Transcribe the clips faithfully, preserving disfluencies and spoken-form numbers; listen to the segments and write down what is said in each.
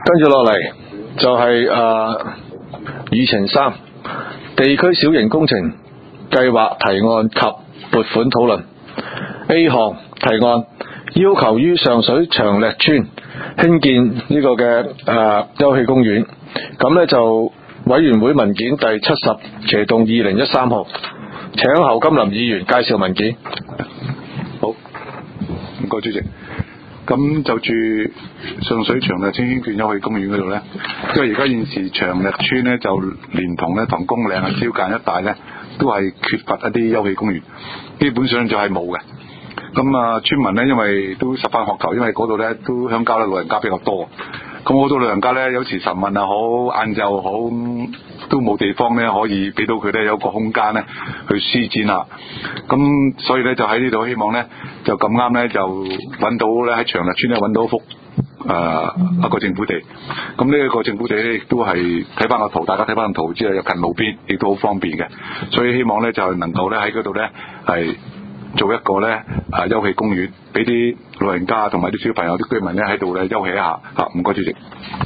跟住落嚟就係誒議程三，地區小型工程計劃提案及撥款討論。A 項提案要求於上水長瀝村興建呢個嘅誒休憩公園，咁呢就委員會文件第七十斜動二零一三號，請侯金林議員介紹文件。 好，唔該主席。咁就住上水長瀝村興建休憩公園嗰度呢，因為而家現時長瀝村呢，就連同呢同公嶺啊、蕉間一帶呢，都係缺乏一啲休憩公園，基本上就係冇嘅。咁啊，村民呢，因為都十分渴求，因為嗰度呢都鄉郊咧老人家比較多，咁好多老人家呢，有時晨運啊好，晏晝好，都冇地方呢可以俾到佢呢有個空間呢去舒展下。咁所以呢，就喺呢度希望呢，就咁啱呢，就揾到呢喺長瀝村呢揾到一幅誒、呃、一個政府地。咁呢一個政府地呢，亦都係睇翻個圖，大家睇翻個圖之後又近路邊，亦都好方便嘅。所以希望呢，就能夠呢喺嗰度呢係做一個呢啊休憩公園，俾啲老人家同埋啲小朋友、啲居民呢喺度呢休憩一下嚇。唔該主席。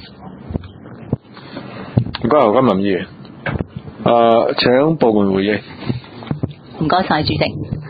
唔該，侯金林議員。誒、呃，請部門回應。 唔該晒主席。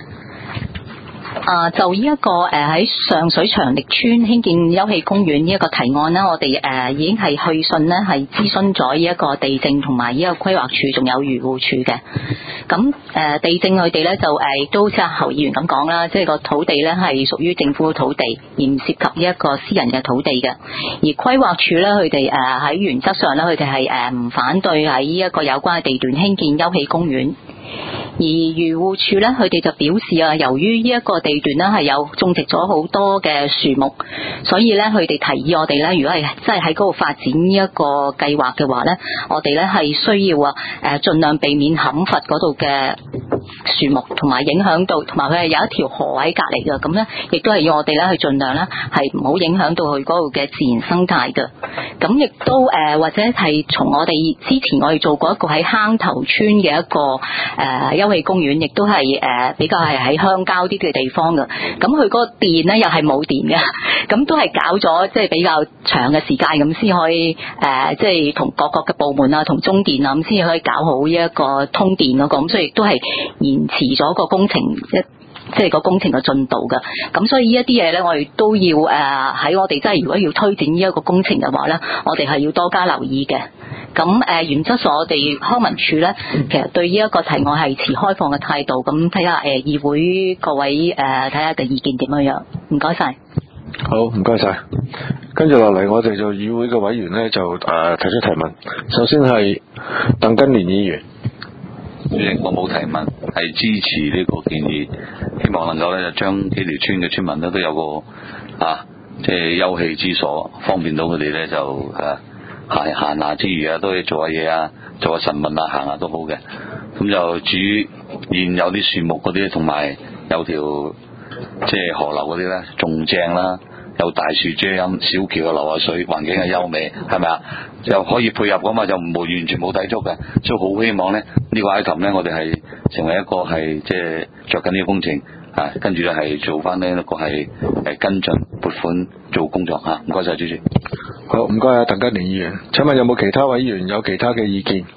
啊，就呢、這、一個誒喺、呃、上水長瀝村興建休憩公園呢一個提案呢，我哋誒、呃、已經係去信呢係諮詢咗呢一個地政同埋呢個規劃署，仲有漁護署嘅。咁誒、呃、地政佢哋咧就誒、呃、都似阿侯議員咁講啦，即係個土地咧係屬於政府嘅土地，而唔涉及呢一個私人嘅土地嘅。而規劃署咧，佢哋誒喺原則上咧，佢哋係誒唔反對喺呢一個有關嘅地段興建休憩公園。而漁護署咧，佢哋就表示啊，由於呢一個地段咧係有種植咗好多嘅樹木，所以咧佢哋提議我哋咧，如果係真係喺嗰度發展呢一個計劃嘅話咧，我哋咧係需要啊誒盡量避免砍伐嗰度嘅樹木，同埋影響到，同埋佢係有一條河喺隔離嘅，咁咧亦都係要我哋咧去盡量咧係唔好影響到佢嗰度嘅自然生態嘅。咁亦都誒、呃、或者係從我哋之前我哋做過一個喺坑頭村嘅一個誒、呃、休憩公園，亦都係誒、呃、比較係喺鄉郊啲嘅地方嘅。咁佢嗰個電咧又係冇電嘅，咁都係搞咗即係比較長嘅時間咁先可以誒，即係同各個嘅部門啊，同中電啊咁先可以搞好呢一個通電嗰個，咁所以亦都係延遲咗個工程一。即係個工程嘅進度㗎，咁所以呢一啲嘢呢，我哋都要誒喺、呃、我哋真係如果要推展呢一個工程嘅話呢，我哋係要多加留意嘅。咁誒、呃、原則上我哋康文署呢，其實對呢一個提案係持開放嘅態度，咁睇下誒議會各位誒睇下嘅意見點樣樣。唔該晒。 好，唔該晒。跟住落嚟，我哋做議會嘅委員呢，就誒、呃、提出提問。首先係鄧根年議員。 主席，我冇提問，係支持呢個建議，希望能夠咧就將幾條村嘅村民咧都有個啊，即係休憩之所，方便到佢哋咧就誒行行下之餘啊，都可以做下嘢啊，做下晨運啊，行下都好嘅。咁就至於現有啲樹木嗰啲，同埋有條即係河流嗰啲咧，仲正啦。有大樹遮陰，小橋又流下水，環境係優美，係咪啊？又可以配合噶嘛，就唔會完全冇抵觸嘅。所以好希望咧，呢個 item 咧，我哋係成為一個係即係着緊呢個工程啊，跟住咧係做翻呢一個係誒跟進撥款做工作嚇。唔該晒主席。 好，唔該啊，鄧根年議員。請問有冇其他委員有其他嘅意見？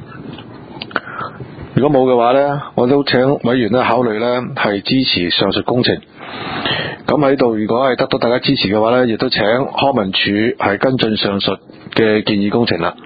如果冇嘅話呢，我都請委員咧考慮呢係支持上述工程。咁喺度，如果係得到大家支持嘅話呢，亦都請康文署係跟進上述嘅建議工程啦。